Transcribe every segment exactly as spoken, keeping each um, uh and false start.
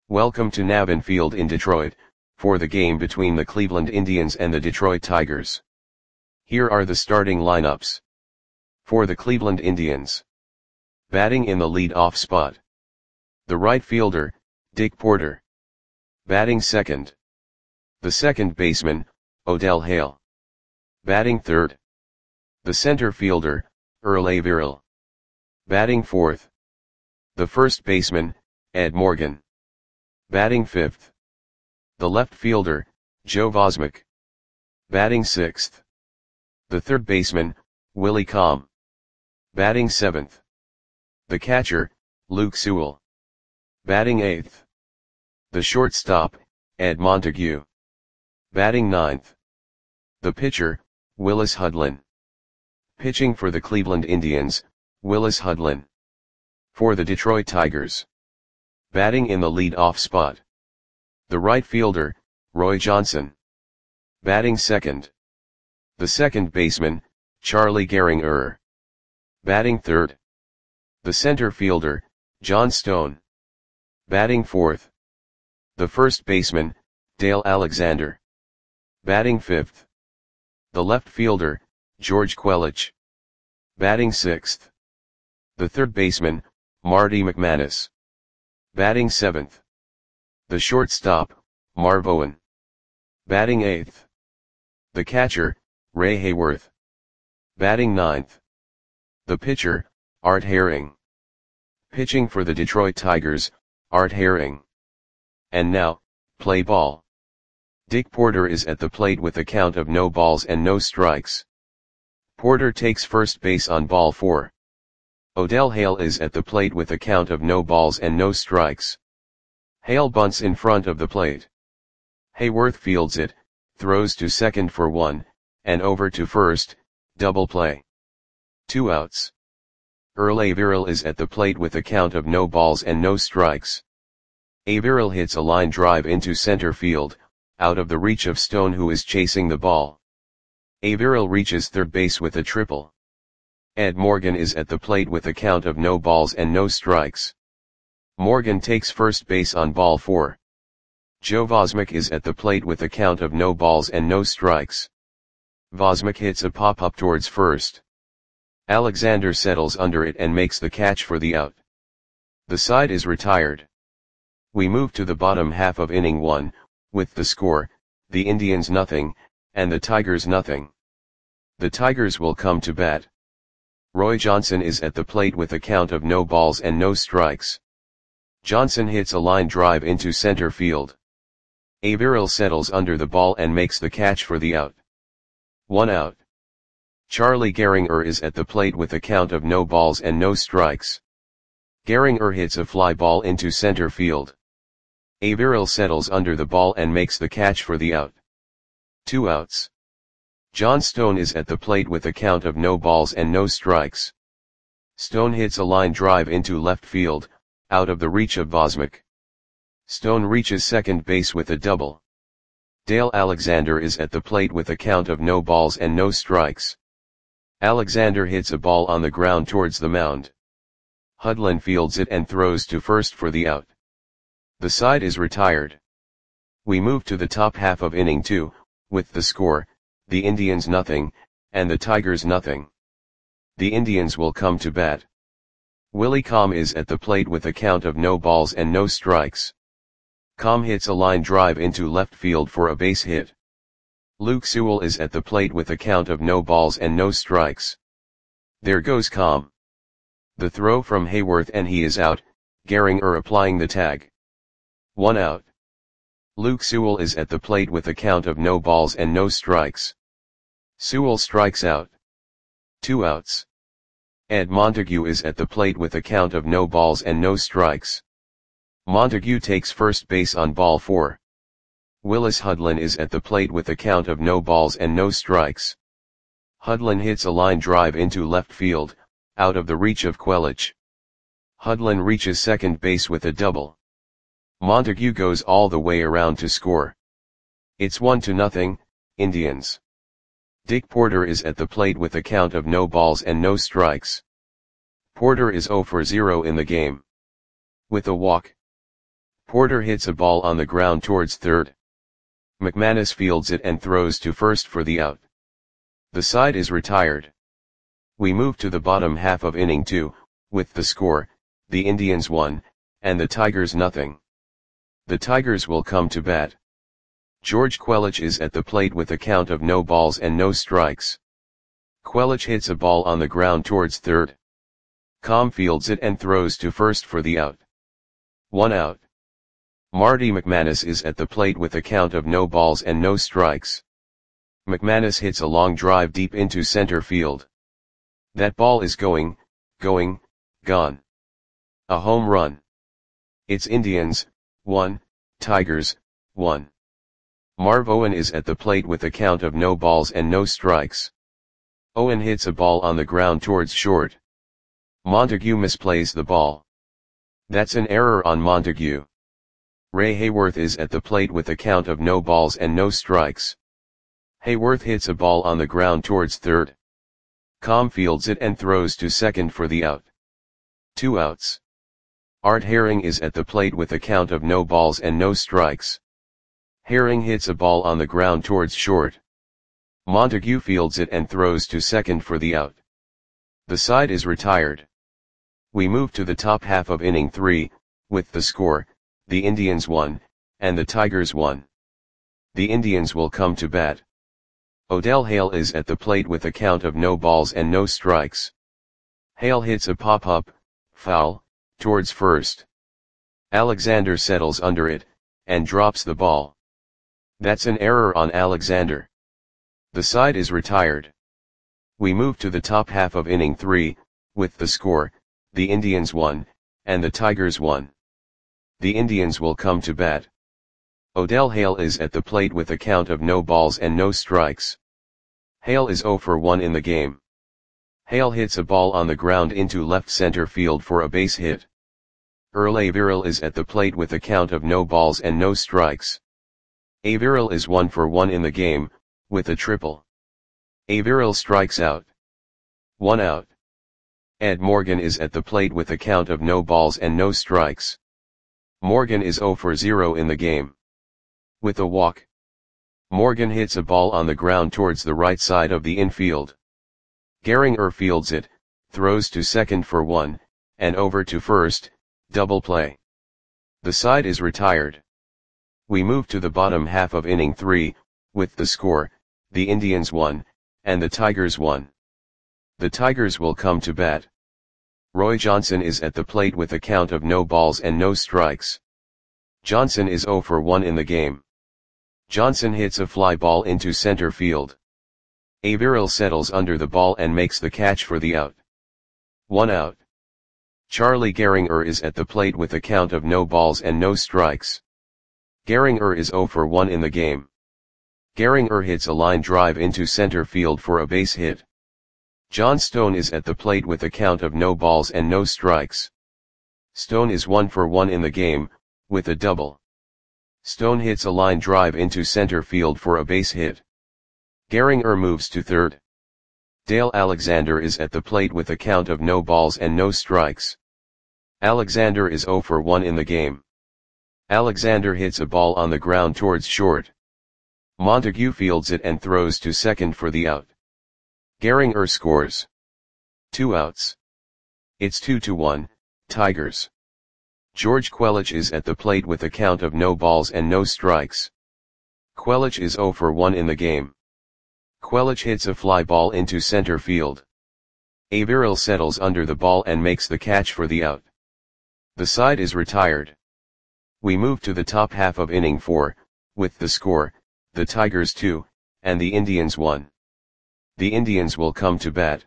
Welcome to Navin Field in Detroit, for the game between the Cleveland Indians and the Detroit Tigers. Here are the starting lineups. For the Cleveland Indians. Batting in the lead-off spot. The right fielder, Dick Porter. Batting second. The second baseman, Odell Hale. Batting third. The center fielder, Earl Averill. Batting fourth. The first baseman, Ed Morgan. Batting fifth. The left fielder, Joe Vosmick. Batting sixth. The third baseman, Willie Comm. Batting seventh. The catcher, Luke Sewell. Batting eighth. The shortstop, Ed Montague. Batting ninth. The pitcher, Willis Hudlin. Pitching for the Cleveland Indians, Willis Hudlin. For the Detroit Tigers. Batting in the lead-off spot. The right fielder, Roy Johnson. Batting second. The second baseman, Charlie Gehringer. Batting third. The center fielder, John Stone. Batting fourth. The first baseman, Dale Alexander. Batting fifth. The left fielder, George Quelich. Batting sixth. The third baseman, Marty McManus. Batting seventh. The shortstop, Marv Owen. Batting eighth. The catcher, Ray Hayworth. Batting ninth. The pitcher, Art Herring. Pitching for the Detroit Tigers, Art Herring. And now, play ball. Dick Porter is at the plate with a count of no balls and no strikes. Porter takes first base on ball four. Odell Hale is at the plate with a count of no balls and no strikes. Hale bunts in front of the plate. Hayworth fields it, throws to second for one, and over to first, double play. Two outs. Earl Averill is at the plate with a count of no balls and no strikes. Averill hits a line drive into center field, out of the reach of Stone, who is chasing the ball. Averill reaches third base with a triple. Ed Morgan is at the plate with a count of no balls and no strikes. Morgan takes first base on ball four. Joe Vosmick is at the plate with a count of no balls and no strikes. Vosmick hits a pop-up towards first. Alexander settles under it and makes the catch for the out. The side is retired. We move to the bottom half of inning one, with the score, the Indians nothing, and the Tigers nothing. The Tigers will come to bat. Roy Johnson is at the plate with a count of no balls and no strikes. Johnson hits a line drive into center field. Averill settles under the ball and makes the catch for the out. One out. Charlie Gehringer is at the plate with a count of no balls and no strikes. Gehringer hits a fly ball into center field. Averill settles under the ball and makes the catch for the out. Two outs. John Stone is at the plate with a count of no balls and no strikes. Stone hits a line drive into left field, out of the reach of Vosmick. Stone reaches second base with a double. Dale Alexander is at the plate with a count of no balls and no strikes. Alexander hits a ball on the ground towards the mound. Hudlin fields it and throws to first for the out. The side is retired. We move to the top half of inning two, with the score, the Indians nothing, and the Tigers nothing. The Indians will come to bat. Willie Comm is at the plate with a count of no balls and no strikes. Comm hits a line drive into left field for a base hit. Luke Sewell is at the plate with a count of no balls and no strikes. There goes Comm. The throw from Hayworth and he is out, Gehringer applying the tag. One out. Luke Sewell is at the plate with a count of no balls and no strikes. Sewell strikes out. Two outs. Ed Montague is at the plate with a count of no balls and no strikes. Montague takes first base on ball four. Willis Hudlin is at the plate with a count of no balls and no strikes. Hudlin hits a line drive into left field, out of the reach of Quelich. Hudlin reaches second base with a double. Montague goes all the way around to score. It's one to nothing, Indians. Dick Porter is at the plate with a count of no balls and no strikes. Porter is zero for zero in the game. With a walk. Porter hits a ball on the ground towards third. McManus fields it and throws to first for the out. The side is retired. We move to the bottom half of inning two, with the score, the Indians one, and the Tigers nothing. The Tigers will come to bat. George Quelich is at the plate with a count of no balls and no strikes. Quelich hits a ball on the ground towards third. Com fields it and throws to first for the out. One out. Marty McManus is at the plate with a count of no balls and no strikes. McManus hits a long drive deep into center field. That ball is going, going, gone. A home run. It's Indians, one, Tigers, one. Marv Owen is at the plate with a count of no balls and no strikes. Owen hits a ball on the ground towards short. Montague misplays the ball. That's an error on Montague. Ray Hayworth is at the plate with a count of no balls and no strikes. Hayworth hits a ball on the ground towards third. Com fields it and throws to second for the out. Two outs. Art Herring is at the plate with a count of no balls and no strikes. Herring hits a ball on the ground towards short. Montague fields it and throws to second for the out. The side is retired. We move to the top half of inning three, with the score, the Indians one, and the Tigers one. The Indians will come to bat. Odell Hale is at the plate with a count of no balls and no strikes. Hale hits a pop-up, foul, towards first. Alexander settles under it, and drops the ball. That's an error on Alexander. The side is retired. We move to the top half of inning three, with the score, the Indians one, and the Tigers one. The Indians will come to bat. Odell Hale is at the plate with a count of no balls and no strikes. Hale is zero for one in the game. Hale hits a ball on the ground into left center field for a base hit. Earl Averill is at the plate with a count of no balls and no strikes. Averill is one for one in the game, with a triple. Averill strikes out. One out. Ed Morgan is at the plate with a count of no balls and no strikes. Morgan is zero for zero in the game. With a walk. Morgan hits a ball on the ground towards the right side of the infield. Gehringer fields it, throws to second for one, and over to first, double play. The side is retired. We move to the bottom half of inning three, with the score, the Indians one, and the Tigers one. The Tigers will come to bat. Roy Johnson is at the plate with a count of no balls and no strikes. Johnson is zero for one in the game. Johnson hits a fly ball into center field. Averill settles under the ball and makes the catch for the out. One out. Charlie Gehringer is at the plate with a count of no balls and no strikes. Gehringer is zero for one in the game. Gehringer hits a line drive into center field for a base hit. John Stone is at the plate with a count of no balls and no strikes. Stone is one for one in the game, with a double. Stone hits a line drive into center field for a base hit. Gehringer moves to third. Dale Alexander is at the plate with a count of no balls and no strikes. Alexander is zero for one in the game. Alexander hits a ball on the ground towards short. Montague fields it and throws to second for the out. Gehringer scores. Two outs. It's two to one, Tigers. George Quelich is at the plate with a count of no balls and no strikes. Quelich is zero for one in the game. Quelich hits a fly ball into center field. Averill settles under the ball and makes the catch for the out. The side is retired. We move to the top half of inning four, with the score, the Tigers two, and the Indians one. The Indians will come to bat.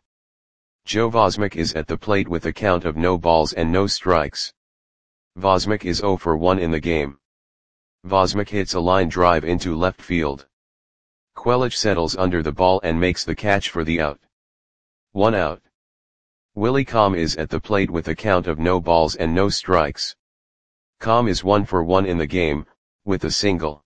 Joe Vosmick is at the plate with a count of no balls and no strikes. Vosmick is zero for one in the game. Vosmick hits a line drive into left field. Quelich settles under the ball and makes the catch for the out. One out. Willie Com is at the plate with a count of no balls and no strikes. Com is one for one in the game, with a single.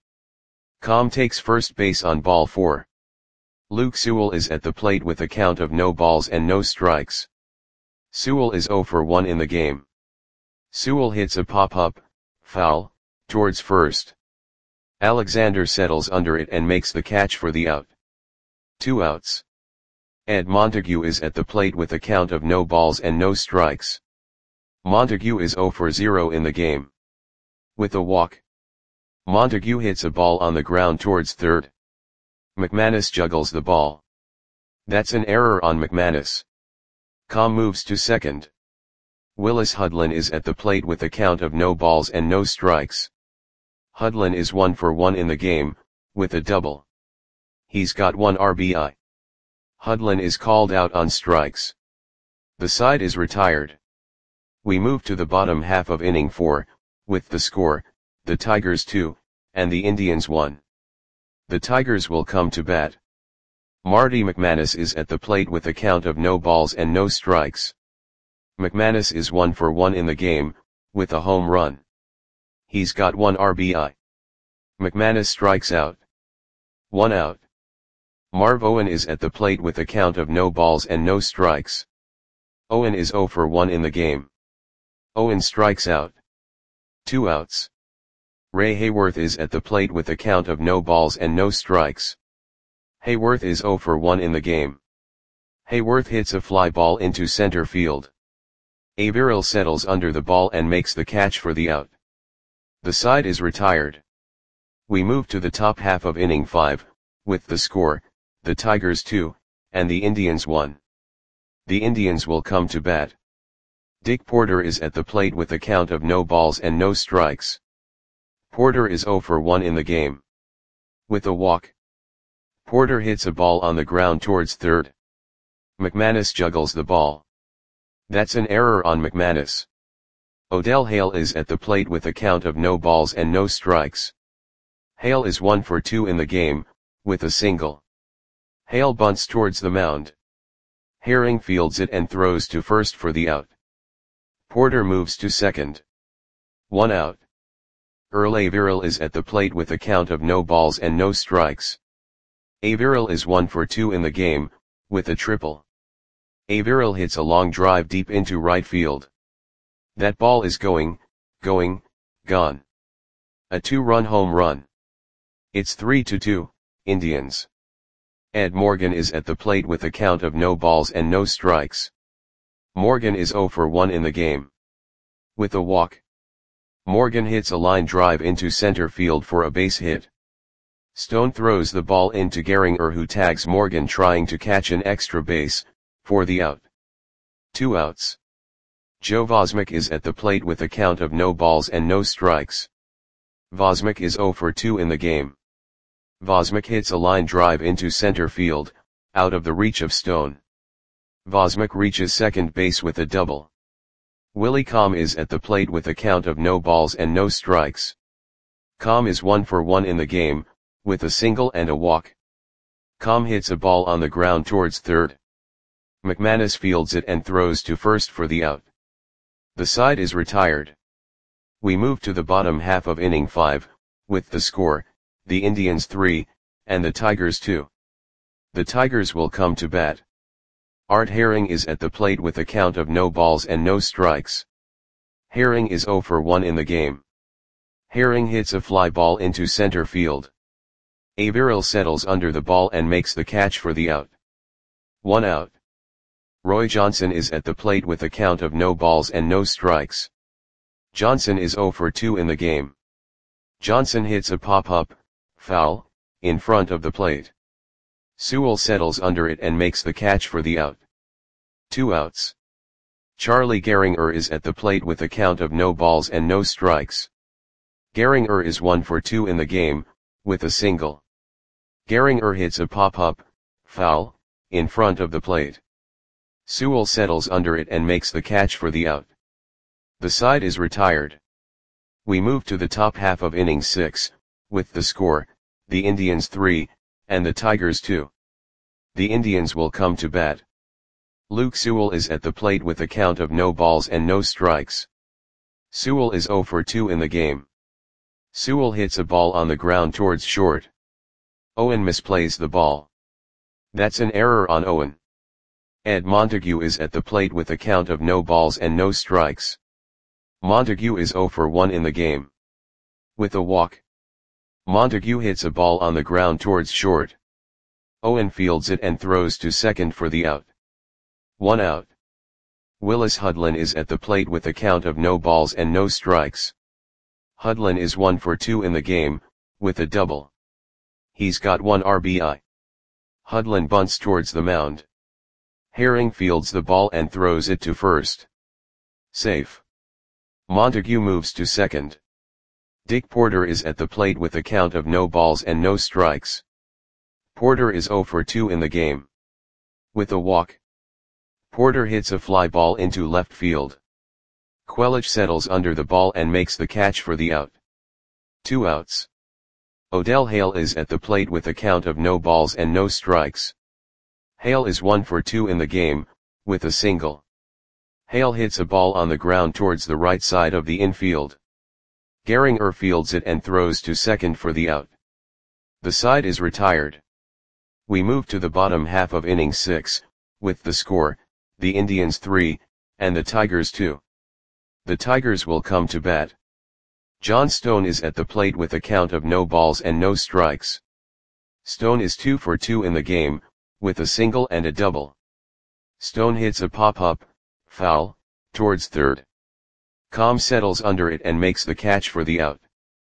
Com takes first base on ball four. Luke Sewell is at the plate with a count of no balls and no strikes. Sewell is zero for one in the game. Sewell hits a pop-up, foul, towards first. Alexander settles under it and makes the catch for the out. Two outs. Ed Montague is at the plate with a count of no balls and no strikes. Montague is zero for zero in the game. With a walk. Montague hits a ball on the ground towards third. McManus juggles the ball. That's an error on McManus. Com moves to second. Willis Hudlin is at the plate with a count of no balls and no strikes. Hudlin is one for one in the game, with a double. He's got one R B I. Hudlin is called out on strikes. The side is retired. We move to the bottom half of inning four, with the score, the Tigers two, and the Indians one. The Tigers will come to bat. Marty McManus is at the plate with a count of no balls and no strikes. McManus is one for one in the game, with a home run. He's got one R B I. McManus strikes out. One out. Marv Owen is at the plate with a count of no balls and no strikes. Owen is zero for one in the game. Owen strikes out. Two outs. Ray Hayworth is at the plate with a count of no balls and no strikes. Hayworth is zero for one in the game. Hayworth hits a fly ball into center field. Averill settles under the ball and makes the catch for the out. The side is retired. We move to the top half of inning five, with the score, the Tigers two, and the Indians one. The Indians will come to bat. Dick Porter is at the plate with a count of no balls and no strikes. Porter is zero for one in the game. With a walk. Porter hits a ball on the ground towards third. McManus juggles the ball. That's an error on McManus. Odell Hale is at the plate with a count of no balls and no strikes. Hale is one for two in the game, with a single. Hale bunts towards the mound. Herring fields it and throws to first for the out. Porter moves to second. One out. Earl Averill is at the plate with a count of no balls and no strikes. Averill is one for two in the game, with a triple. Averill hits a long drive deep into right field. That ball is going, going, gone. A two-run home run. It's three to two, Indians. Ed Morgan is at the plate with a count of no balls and no strikes. Morgan is zero for one in the game. With a walk. Morgan hits a line drive into center field for a base hit. Stone throws the ball into Gehringer, who tags Morgan trying to catch an extra base, for the out. Two outs. Joe Vosmick is at the plate with a count of no balls and no strikes. Vosmick is zero for two in the game. Vosmick hits a line drive into center field, out of the reach of Stone. Vosmick reaches second base with a double. Willie Com is at the plate with a count of no balls and no strikes. Com is one for one in the game, with a single and a walk. Com hits a ball on the ground towards third. McManus fields it and throws to first for the out. The side is retired. We move to the bottom half of inning five, with the score, the Indians three, and the Tigers two. The Tigers will come to bat. Art Herring is at the plate with a count of no balls and no strikes. Herring is zero for one in the game. Herring hits a fly ball into center field. Averill settles under the ball and makes the catch for the out. One out. Roy Johnson is at the plate with a count of no balls and no strikes. Johnson is zero for two in the game. Johnson hits a pop-up, foul, in front of the plate. Sewell settles under it and makes the catch for the out. Two outs. Charlie Gehringer is at the plate with a count of no balls and no strikes. Gehringer is one for two in the game, with a single. Gehringer hits a pop-up, foul, in front of the plate. Sewell settles under it and makes the catch for the out. The side is retired. We move to the top half of inning six, with the score, the Indians three, and the Tigers two. The Indians will come to bat. Luke Sewell is at the plate with a count of no balls and no strikes. Sewell is zero for two in the game. Sewell hits a ball on the ground towards short. Owen misplays the ball. That's an error on Owen. Ed Montague is at the plate with a count of no balls and no strikes. Montague is zero for one in the game. With a walk, Montague hits a ball on the ground towards short. Owen fields it and throws to second for the out. One out. Willis Hudlin is at the plate with a count of no balls and no strikes. Hudlin is one for two in the game, with a double. He's got one R B I. Hudlin bunts towards the mound. Herring fields the ball and throws it to first. Safe. Montague moves to second. Dick Porter is at the plate with a count of no balls and no strikes. Porter is zero for two in the game. With a walk, Porter hits a fly ball into left field. Quelich settles under the ball and makes the catch for the out. Two outs. Odell Hale is at the plate with a count of no balls and no strikes. Hale is one for two in the game, with a single. Hale hits a ball on the ground towards the right side of the infield. Gehringer fields it and throws to second for the out. The side is retired. We move to the bottom half of inning six, with the score, the Indians three, and the Tigers two. The Tigers will come to bat. John Stone is at the plate with a count of no balls and no strikes. Stone is two for two in the game, with a single and a double. Stone hits a pop-up, foul, towards third. Com settles under it and makes the catch for the out.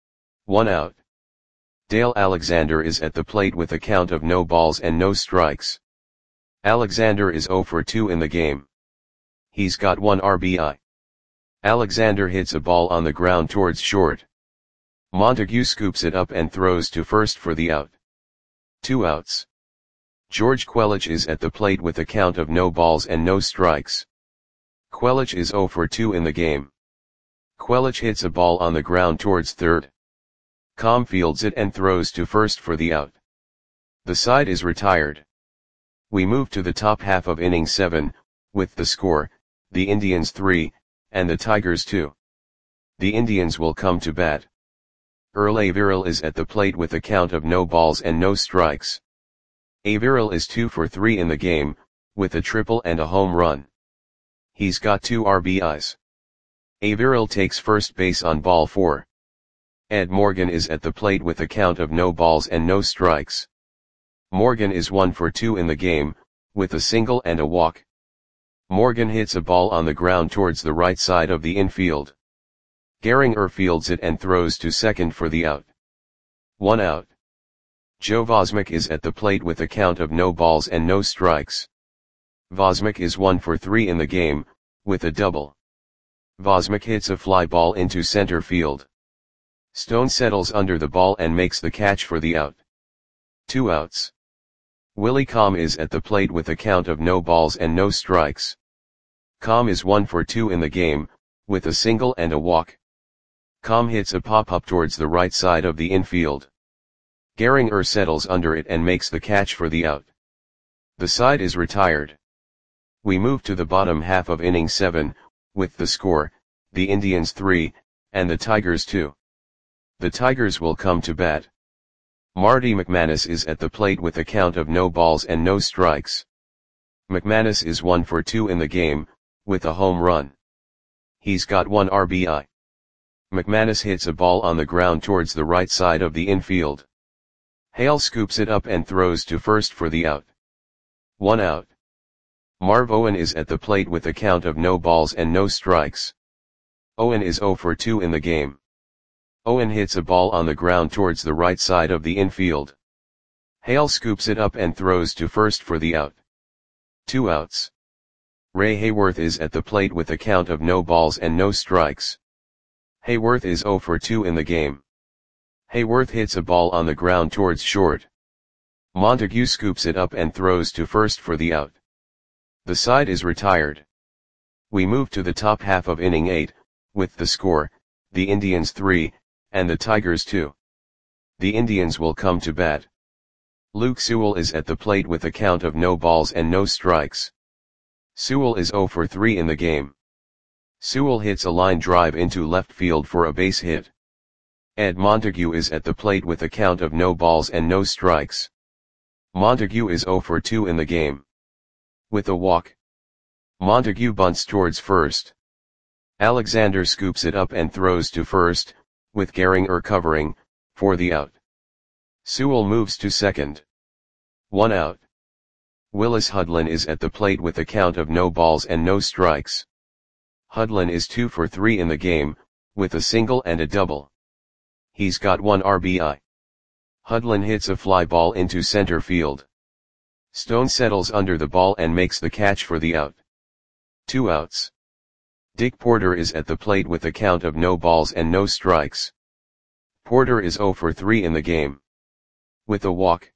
One out. Dale Alexander is at the plate with a count of no balls and no strikes. Alexander is zero for two in the game. He's got one R B I. Alexander hits a ball on the ground towards short. Montague scoops it up and throws to first for the out. Two outs. George Quelich is at the plate with a count of no balls and no strikes. Quelich is zero for two in the game. Quelich hits a ball on the ground towards third. Com fields it and throws to first for the out. The side is retired. We move to the top half of inning seven, with the score, the Indians three, and the Tigers two. The Indians will come to bat. Earl Averill is at the plate with a count of no balls and no strikes. Averill is two for three in the game, with a triple and a home run. He's got two R B Is. Averill takes first base on ball four. Ed Morgan is at the plate with a count of no balls and no strikes. Morgan is one for two in the game, with a single and a walk. Morgan hits a ball on the ground towards the right side of the infield. Gehringer fields it and throws to second for the out. One out. Joe Vosmick is at the plate with a count of no balls and no strikes. Vosmick is one for three in the game, with a double. Vosmick hits a fly ball into center field. Stone settles under the ball and makes the catch for the out. Two outs. Willie Com is at the plate with a count of no balls and no strikes. Com is one for two in the game, with a single and a walk. Com hits a pop-up towards the right side of the infield. Gehringer settles under it and makes the catch for the out. The side is retired. We move to the bottom half of inning seven, with the score, the Indians three, and the Tigers two. The Tigers will come to bat. Marty McManus is at the plate with a count of no balls and no strikes. McManus is one for two in the game, with a home run. He's got one R B I. McManus hits a ball on the ground towards the right side of the infield. Hale scoops it up and throws to first for the out. One out. Marv Owen is at the plate with a count of no balls and no strikes. Owen is zero for two in the game. Owen hits a ball on the ground towards the right side of the infield. Hale scoops it up and throws to first for the out. Two outs. Ray Hayworth is at the plate with a count of no balls and no strikes. Hayworth is zero for two in the game. Hayworth hits a ball on the ground towards short. Montague scoops it up and throws to first for the out. The side is retired. We move to the top half of inning eight, with the score, the Indians three, and the Tigers two. The Indians will come to bat. Luke Sewell is at the plate with a count of no balls and no strikes. Sewell is zero for three in the game. Sewell hits a line drive into left field for a base hit. Ed Montague is at the plate with a count of no balls and no strikes. Montague is zero for two in the game. With a walk, Montague bunts towards first. Alexander scoops it up and throws to first, with Gehringer covering, for the out. Sewell moves to second. One out. Willis Hudlin is at the plate with a count of no balls and no strikes. Hudlin is two for three in the game, with a single and a double. He's got one R B I. Hudlin hits a fly ball into center field. Stone settles under the ball and makes the catch for the out. Two outs. Dick Porter is at the plate with a count of no balls and no strikes. Porter is zero for three in the game. With a walk,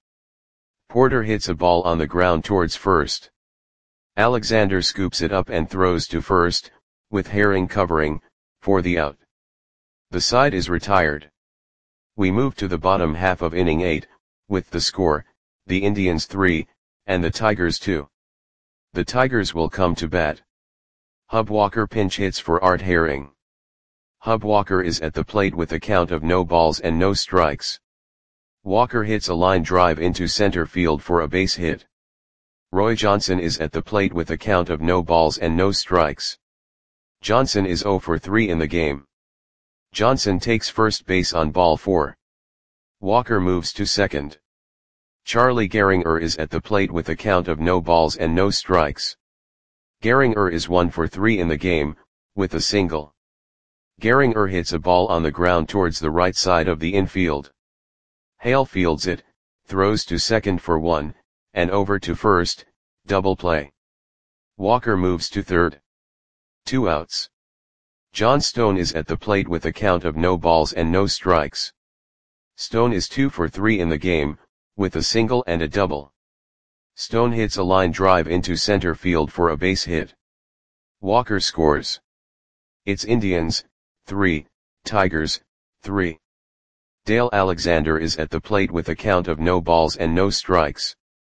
Porter hits a ball on the ground towards first. Alexander scoops it up and throws to first, with Herring covering, for the out. The side is retired. We move to the bottom half of inning eight, with the score, the Indians three, and the Tigers two. The Tigers will come to bat. Hub Walker pinch hits for Art Herring. Hub Walker is at the plate with a count of no balls and no strikes. Walker hits a line drive into center field for a base hit. Roy Johnson is at the plate with a count of no balls and no strikes. Johnson is zero for three in the game. Johnson takes first base on ball four. Walker moves to second. Charlie Gehringer is at the plate with a count of no balls and no strikes. Gehringer is one for three in the game, with a single. Gehringer hits a ball on the ground towards the right side of the infield. Hale fields it, throws to second for one, and over to first, double play. Walker moves to third. Two outs. John Stone is at the plate with a count of no balls and no strikes. Stone is two for three in the game, with a single and a double. Stone hits a line drive into center field for a base hit. Walker scores. It's Indians, three, Tigers, three. Dale Alexander is at the plate with a count of no balls and no strikes.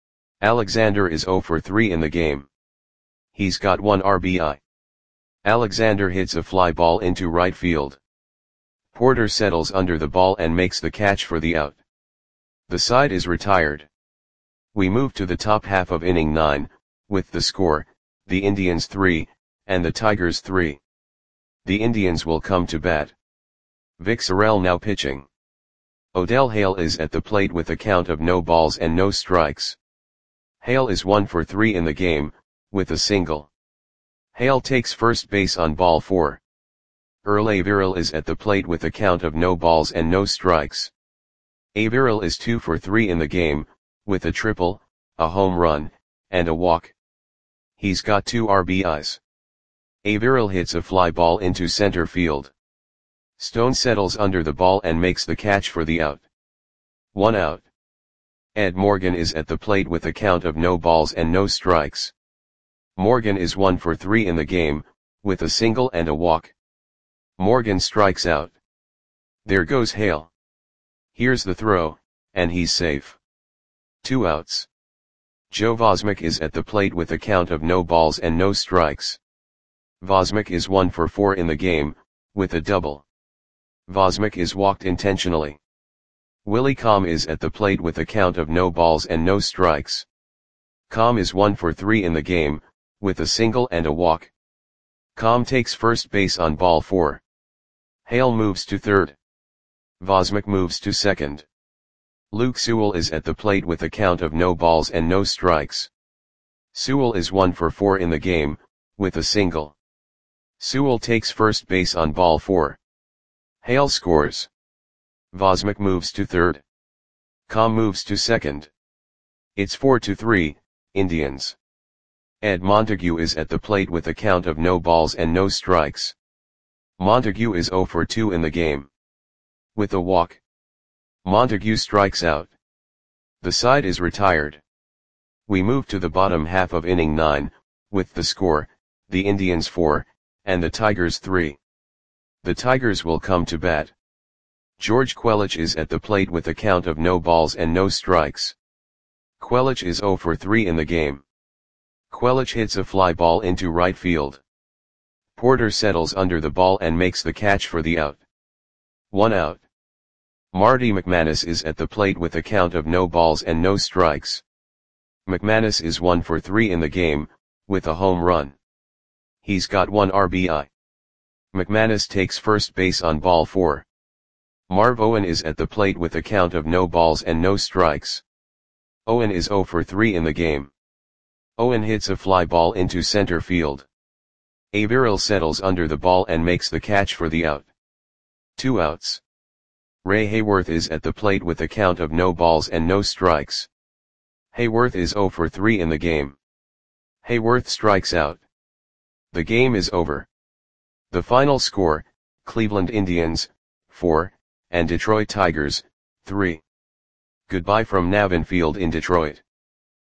Alexander is zero for three in the game. He's got one R B I. Alexander hits a fly ball into right field. Porter settles under the ball and makes the catch for the out. The side is retired. We move to the top half of inning nine, with the score, the Indians three, and the Tigers three. The Indians will come to bat. Vic Sorrell now pitching. Odell Hale is at the plate with a count of no balls and no strikes. Hale is one for three in the game, with a single. Hale takes first base on ball four. Earl Averill is at the plate with a count of no balls and no strikes. Averill is two for three in the game, with a triple, a home run, and a walk. He's got two R B Is. Averill hits a fly ball into center field. Stone settles under the ball and makes the catch for the out. One out. Ed Morgan is at the plate with a count of no balls and no strikes. Morgan is one for three in the game, with a single and a walk. Morgan strikes out. There goes Hale. Here's the throw, and he's safe. Two outs. Joe Vosmick is at the plate with a count of no balls and no strikes. Vosmick is one for four in the game, with a double. Vosmick is walked intentionally. Willie Comm is at the plate with a count of no balls and no strikes. Comm is one for three in the game, with a single and a walk. Comm takes first base on ball four. Hale moves to third. Vosmick moves to second. Luke Sewell is at the plate with a count of no balls and no strikes. Sewell is one for four in the game, with a single. Sewell takes first base on ball four. Hale scores. Vosmick moves to third. Comm moves to second. It's four to three, Indians. Ed Montague is at the plate with a count of no balls and no strikes. Montague is zero for two in the game. With a walk, Montague strikes out. The side is retired. We move to the bottom half of inning nine, with the score, the Indians four, and the Tigers three. The Tigers will come to bat. George Quelich is at the plate with a count of no balls and no strikes. Quelich is zero for three in the game. Quelich hits a fly ball into right field. Porter settles under the ball and makes the catch for the out. One out. Marty McManus is at the plate with a count of no balls and no strikes. McManus is one for three in the game, with a home run. He's got one R B I. McManus takes first base on ball four. Marv Owen is at the plate with a count of no balls and no strikes. Owen is zero for three in the game. Owen hits a fly ball into center field. Averill settles under the ball and makes the catch for the out. Two outs. Ray Hayworth is at the plate with a count of no balls and no strikes. Hayworth is zero for three in the game. Hayworth strikes out. The game is over. The final score, Cleveland Indians, four, and Detroit Tigers, three. Goodbye from Navin Field in Detroit.